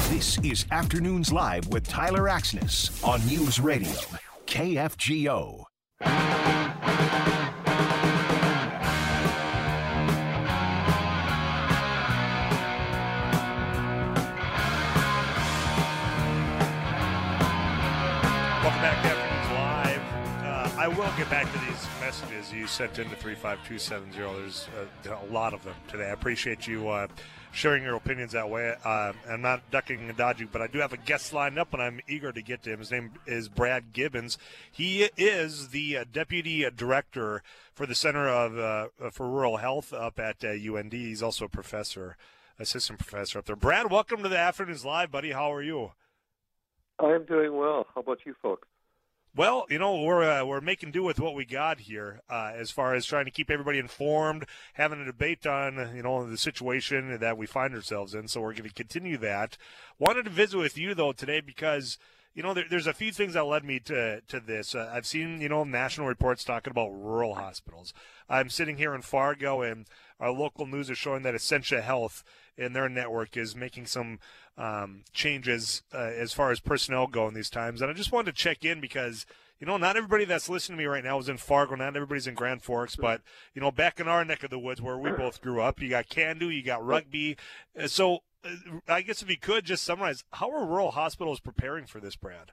This is Afternoons Live with Tyler Axness on News Radio, KFGO. Welcome back to Afternoons Live. I will get back to these messages you sent in to 35270. There's a lot of them today. I appreciate you sharing your opinions that way. I'm not ducking and dodging, but I do have a guest lined up, and I'm eager to get to him. His name is Brad Gibbons. He is the Deputy Director for the Center for Rural Health up at UND. He's also a professor, assistant professor up there. Brad, welcome to the Afternoons Live, buddy. How are you? I'm doing well. How about you folks? Well, we're making do with what we got here as far as trying to keep everybody informed, having a debate on, the situation that we find ourselves in. So we're going to continue that. Wanted to visit with you, though, today because, there's a few things that led me to this. I've seen, national reports talking about rural hospitals. I'm sitting here in Fargo, and our local news is showing that Essentia Health in their network is making some changes as far as personnel go in these times. And I just wanted to check in because, not everybody that's listening to me right now is in Fargo. Not everybody's in Grand Forks. But, back in our neck of the woods where we both grew up, you got Candu, you got Rugby. So I guess if you could just summarize, how are rural hospitals preparing for this, Brad?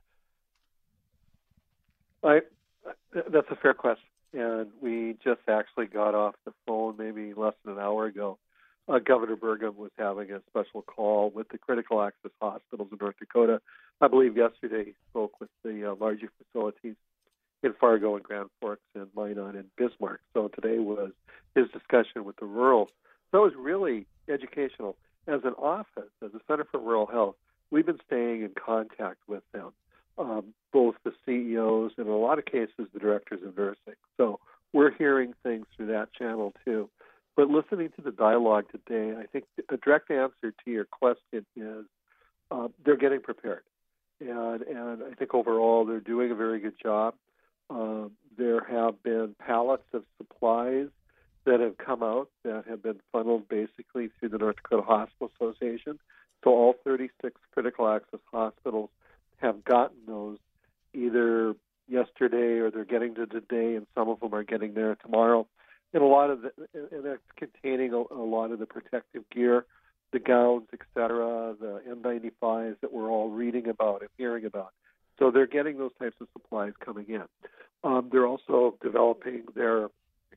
That's a fair question. And we just actually got off the phone maybe less than an hour ago. Governor Burgum was having a special call with the critical access hospitals in North Dakota. I believe yesterday he spoke with the larger facilities in Fargo and Grand Forks and Minot and Bismarck. So today was his discussion with the rural. So it was really educational. As an office, as a Center for Rural Health, we've been staying in contact with them, both the CEOs and in a lot of cases the directors of nursing. So we're hearing things through that channel too. But listening to the dialogue today, I think a direct answer to your question is they're getting prepared. And I think overall they're doing a very good job. There have been pallets of supplies that have come out that have been funneled basically through the North Dakota Hospital Association. So all 36 critical access hospitals have gotten those either yesterday or they're getting to today, and some of them are getting there tomorrow. And and that's containing a lot of the protective gear, the gowns, etc., the N95s that we're all reading about and hearing about. So they're getting those types of supplies coming in. They're also developing their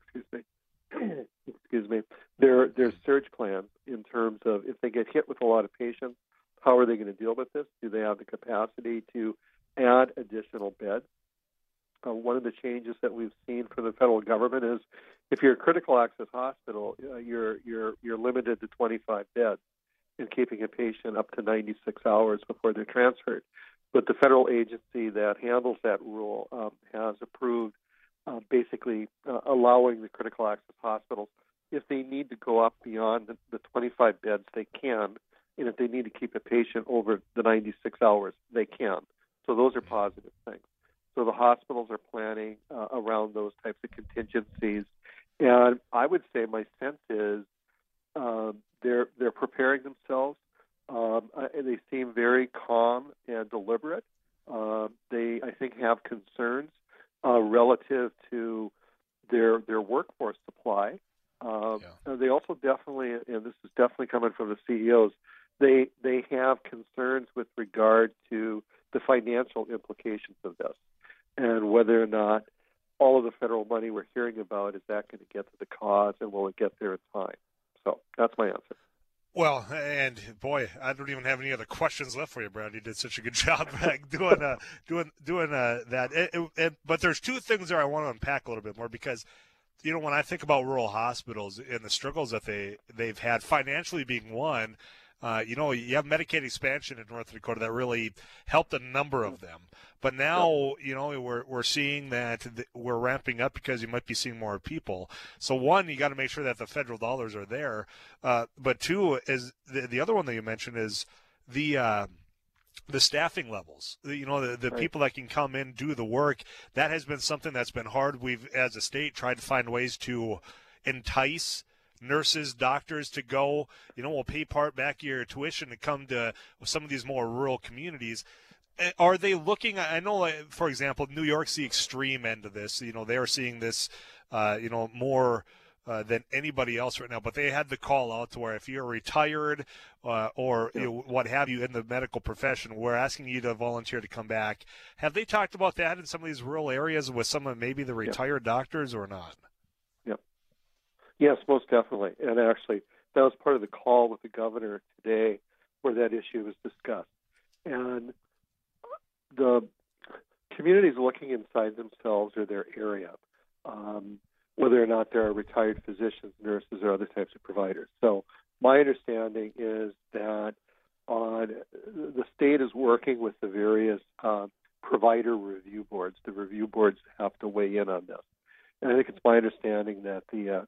their surge plans in terms of if they get hit with a lot of patients, how are they going to deal with this? Do they have the capacity to add additional beds? One of the changes that we've seen from the federal government is if you're a critical access hospital, you're limited to 25 beds and keeping a patient up to 96 hours before they're transferred. But the federal agency that handles that rule has approved basically allowing the critical access hospitals, if they need to go up beyond the 25 beds, they can. And if they need to keep a patient over the 96 hours, they can. So those are positive things. So the hospitals are planning around those types of contingencies. And I would say my sense is they're preparing themselves. They seem very calm and deliberate. They, I think, have concerns relative to their workforce supply. They also definitely, and this is definitely coming from the CEOs, they have concerns with regard to the financial implications of this and whether or not all of the federal money we're hearing about, is that going to get to the cause and will it get there in time? So that's my answer. Well, and boy, I don't even have any other questions left for you, Brad. You did such a good job doing that. But there's two things there I want to unpack a little bit more because, when I think about rural hospitals and the struggles that they've had, financially being one, you have Medicaid expansion in North Dakota that really helped a number of them. But now, we're seeing that we're ramping up because you might be seeing more people. So one, you got to make sure that the federal dollars are there. But two is the other one that you mentioned is the staffing levels. The people that can come in, do the work. That has been something that's been hard. We've, as a state, tried to find ways to entice nurses, doctors to go, we'll pay part back of your tuition to come to some of these more rural communities. Are they looking? I know, for example, New York's the extreme end of this. They're seeing this, more than anybody else right now. But they had the call out to where if you're retired or what have you in the medical profession, we're asking you to volunteer to come back. Have they talked about that in some of these rural areas with some of maybe the retired doctors or not? Yep. Yes, most definitely. And actually, that was part of the call with the governor today, where that issue was discussed. And the communities looking inside themselves or their area, whether or not there are retired physicians, nurses, or other types of providers. So my understanding is that the state is working with the various provider review boards. The review boards have to weigh in on this. And I think it's my understanding that the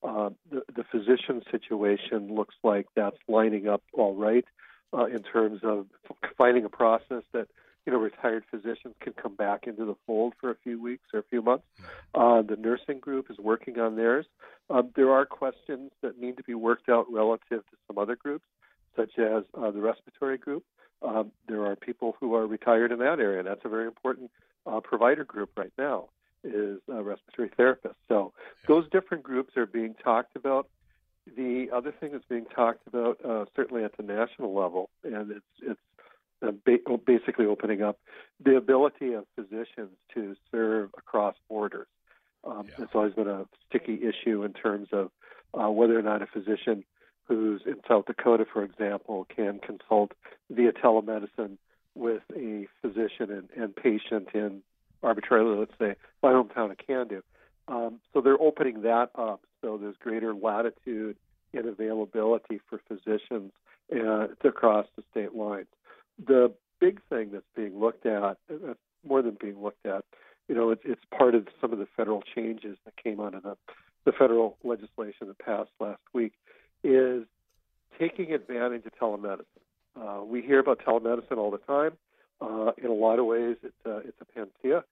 physician situation looks like that's lining up all right in terms of finding a process that retired physicians can come back into the fold for a few weeks or a few months. The nursing group is working on theirs. There are questions that need to be worked out relative to some other groups, such as the respiratory group. There are people who are retired in that area. That's a very important provider group right now, is respiratory therapists. So those different groups are being talked about. The other thing that's being talked about, certainly at the national level, and it's basically opening up the ability of physicians to serve across borders. It's always been a sticky issue in terms of whether or not a physician who's in South Dakota, for example, can consult via telemedicine with a physician and patient in, arbitrarily, let's say, my hometown of Candu. So they're opening that up, so there's greater latitude and availability for physicians across the state lines. The big thing that's being looked at, more than being looked at, it's part of some of the federal changes that came out of the federal legislation that passed last week, is taking advantage of telemedicine. We hear about telemedicine all the time. In a lot of ways, it's a panacea,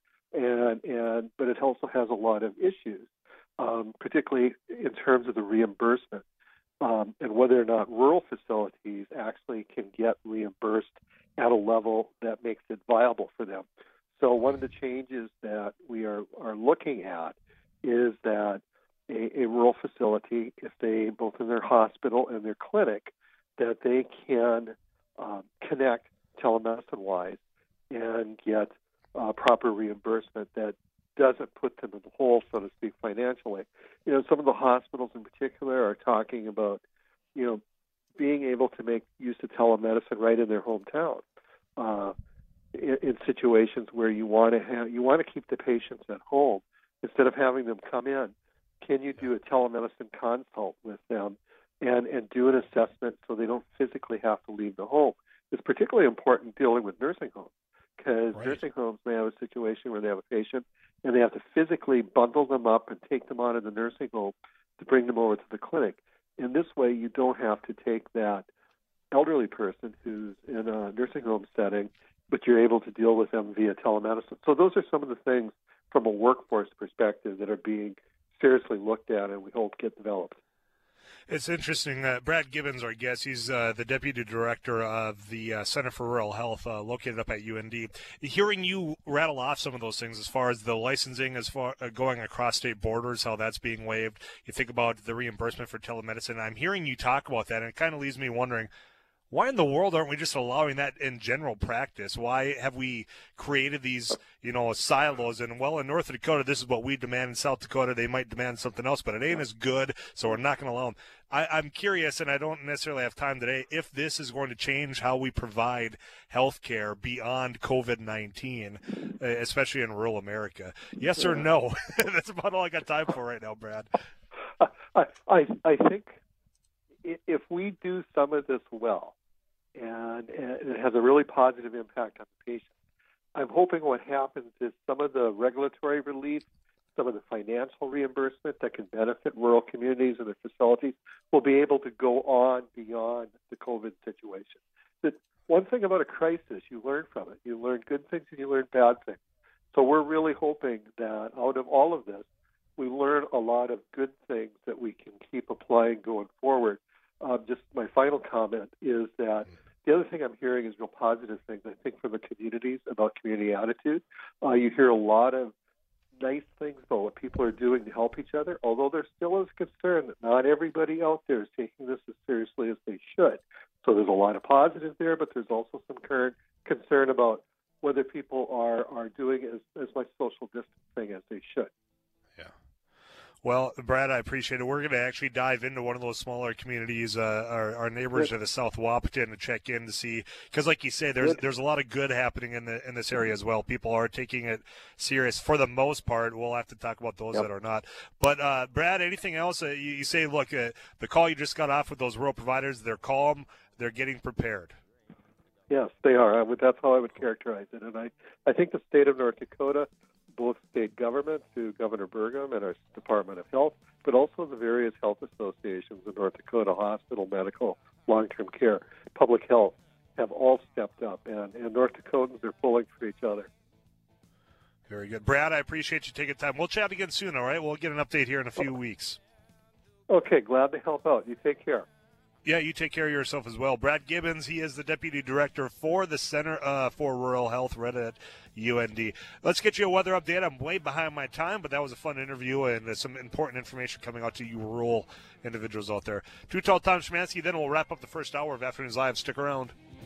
but it also has a lot of issues, particularly in terms of the reimbursement. And whether or not rural facilities actually can get reimbursed at a level that makes it viable for them. So one of the changes that we are looking at is that a rural facility, if they, both in their hospital and their clinic, that they can connect telemedicine-wise and get proper reimbursement that doesn't put them in the hole, so to speak, financially. Some of the hospitals in particular are talking about, being able to make use of telemedicine right in their hometown. In situations where you want to keep the patients at home instead of having them come in, can you do a telemedicine consult with them and do an assessment so they don't physically have to leave the home? It's particularly important dealing with nursing homes, because nursing homes may have a situation where they have a patient and they have to physically bundle them up and take them out of the nursing home to bring them over to the clinic. In this way, you don't have to take that elderly person who's in a nursing home setting, but you're able to deal with them via telemedicine. So those are some of the things from a workforce perspective that are being seriously looked at and we hope get developed. It's interesting. Brad Gibbons, our guest, he's the Deputy Director of the Center for Rural Health located up at UND. Hearing you rattle off some of those things as far as the licensing, as far going across state borders, how that's being waived, you think about the reimbursement for telemedicine. I'm hearing you talk about that, and it kind of leaves me wondering, why in the world aren't we just allowing that in general practice? Why have we created these, silos? And, in North Dakota, this is what we demand. In South Dakota, they might demand something else, but it ain't as good, so we're not going to allow them. I'm curious, and I don't necessarily have time today, if this is going to change how we provide health care beyond COVID-19, especially in rural America. Yes or no? That's about all I got time for right now, Brad. I think if we do some of this well, and it has a really positive impact on the patient, I'm hoping what happens is some of the regulatory relief, some of the financial reimbursement that can benefit rural communities and their facilities will be able to go on beyond the COVID situation. That one thing about a crisis, you learn from it. You learn good things and you learn bad things. So we're really hoping that out of all of this, we learn a lot of good things that we can keep applying line going forward. Just my final comment is that the other thing I'm hearing is real positive things, I think, from the communities about community attitude. You hear a lot of nice things about what people are doing to help each other, although there still is concern that not everybody out there is taking this as seriously as they should. So there's a lot of positive there, but there's also some current concern about whether people are doing as much social distancing as they should. Yeah. Well, Brad, I appreciate it. We're going to actually dive into one of those smaller communities, our neighbors to the South Wapiton, to check in to see, because like you say, there's a lot of good happening in this area as well. People are taking it serious for the most part. We'll have to talk about those that are not. But Brad, anything else? You say, look, the call you just got off with those rural providers, they're calm, they're getting prepared. Yes, they are. That's how I would characterize it. And I think the state of North Dakota, both state government through Governor Burgum and our Department of Health, but also the various health associations in North Dakota, hospital, medical, long-term care, public health, have all stepped up, and North Dakotans are pulling for each other. Very good. Brad, I appreciate you taking time. We'll chat again soon, all right? We'll get an update here in a few weeks. Okay, glad to help out. You take care. Yeah, you take care of yourself as well. Brad Gibbons, he is the Deputy Director for the Center for Rural Health, right at UND. Let's get you a weather update. I'm way behind my time, but that was a fun interview and some important information coming out to you rural individuals out there. Too Tall Tom Szymanski, then we'll wrap up the first hour of Afternoons Live. Stick around.